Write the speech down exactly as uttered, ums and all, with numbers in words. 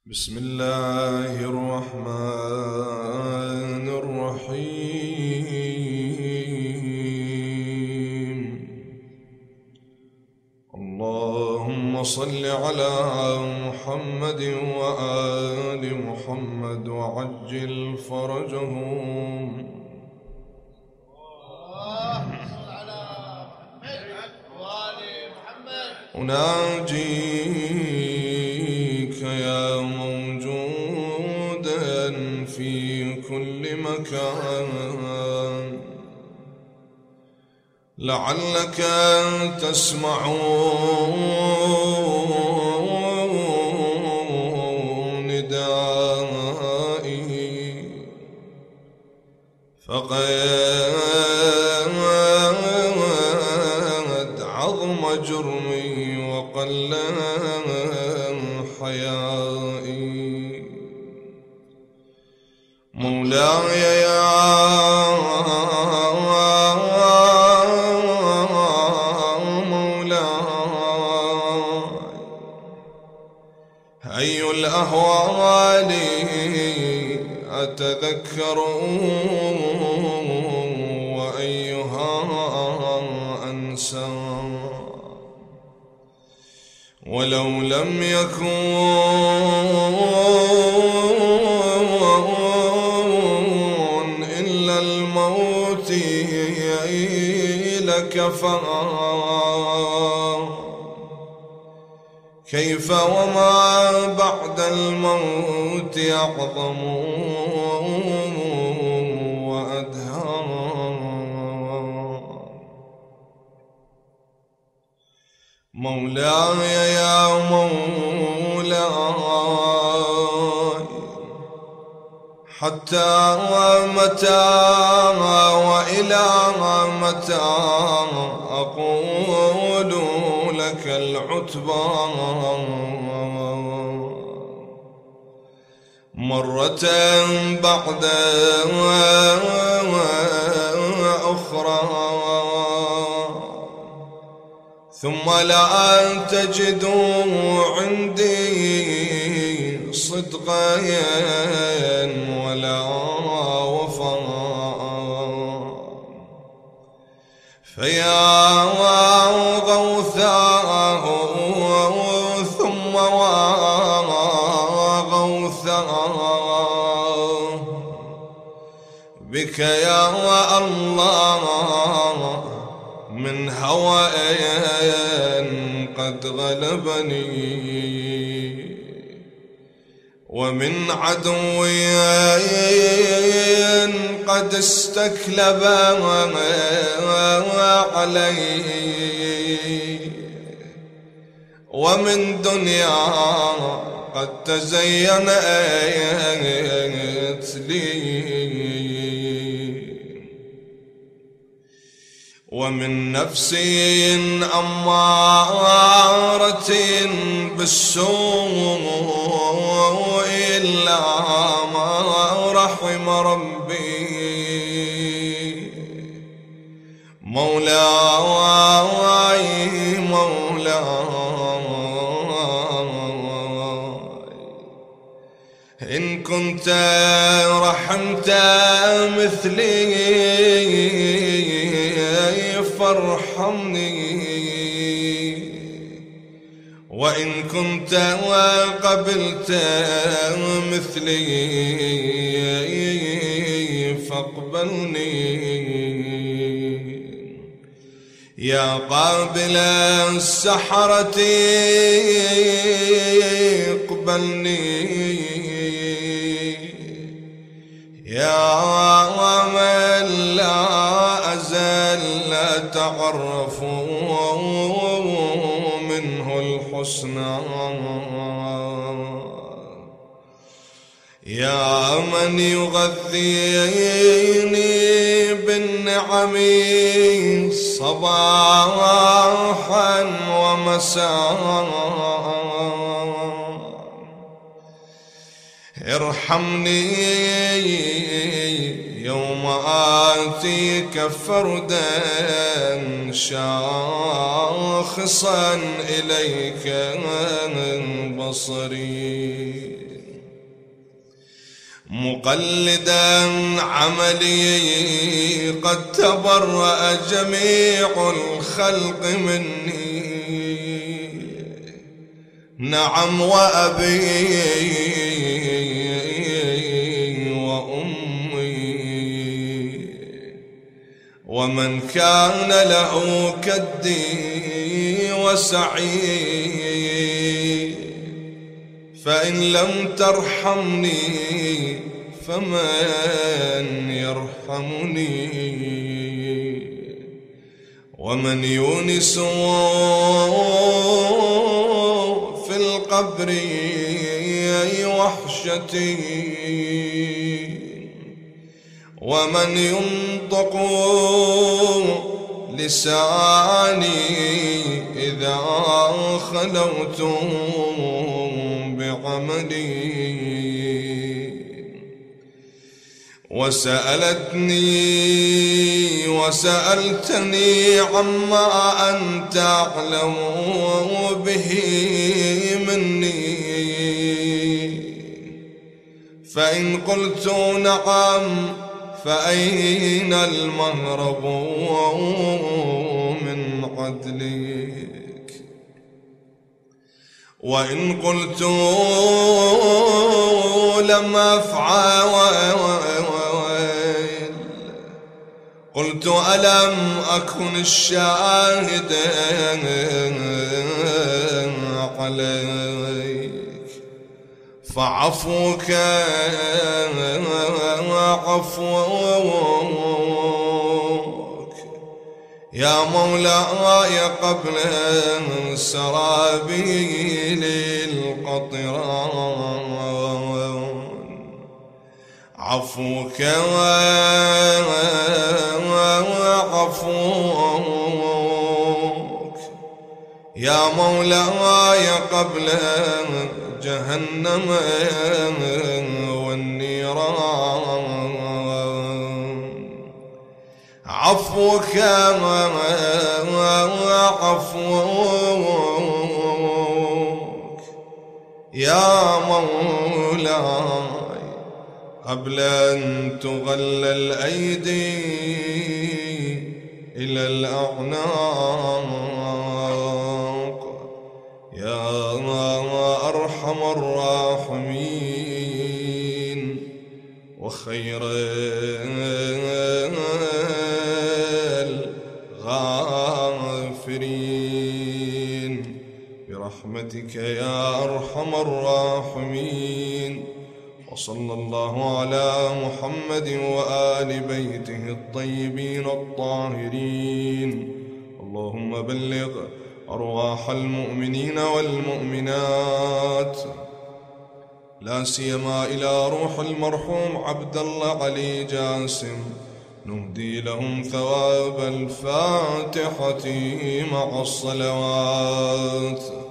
بسم الله الرحمن الرحيم. اللهم صل على محمد وآل محمد وعجل فرجهم. أناجيك يا موجودا في كل مكان، لعلك تسمع ندائي، فقد عظم جرمي وقل حيائي. مولاي يا مولاي، أي الأهوال أتذكر وأيها أنسى، ولو لم يكن إلا الموت لكفى، كيف وما بعد الموت أعظم وأدهى. مولاي يا مولاي، حتى متى وإلى متى أقول لك العتبى، مرة بعد أخرى، ثم لا تجدوا عندي صدقا ولا وفاء، فيا غوثاه ثم وغوثاه، بك يا الله من هوى قد غلبني، ومن عدو قد استكلب علي، ومن دنيا قد تزينت لي، ومن نفس أمارة بالسوء إلا ما رحم ربي. مولاي مولاي، إن كنت رحمت مثلي فارحمني، وإن كنت وقبلت مثلي فاقبلني. يا قابل السحرة اقبلني، يا من لا أزال تعرف منه الحسنى، يا من يغذيني بالنعم صباحا ومساء، ارحمني يوم آتيك فردا شاخصا إليك بصري مقلدا عملي قد تبرأ جميع الخلق مني نعم وأبي وأمي ومن كان له كدي وسعي فإن لم ترحمني فمن يرحمني ومن يونس في القبر وحشتي ومن ينطق لساني إذا خلوت بعملي وسألتني وسألتني عما أنت أعلم به مني فإن قلت نعم فأين المهرب من عدلك وإن قلت لم أفعل قلت ألم أكن الشاهد عليك فعفوك عفوك يا مولاي قبل سرابيل القطران عفوك عفوك يا مولاي قبل جهنم والنيران عفوك عفوك يا مولاي قبل أن تغل الأيدي إلى الأعناق يا أرحم الراحمين وخير الغافرين برحمتك يا أرحم الراحمين وصلى الله على محمد وآل بيته الطيبين الطاهرين اللهم بلغ أرواح المؤمنين والمؤمنات لا سيما إلى روح المرحوم عبد الله علي جاسم نهدي لهم ثواب الفاتحة مع الصلوات.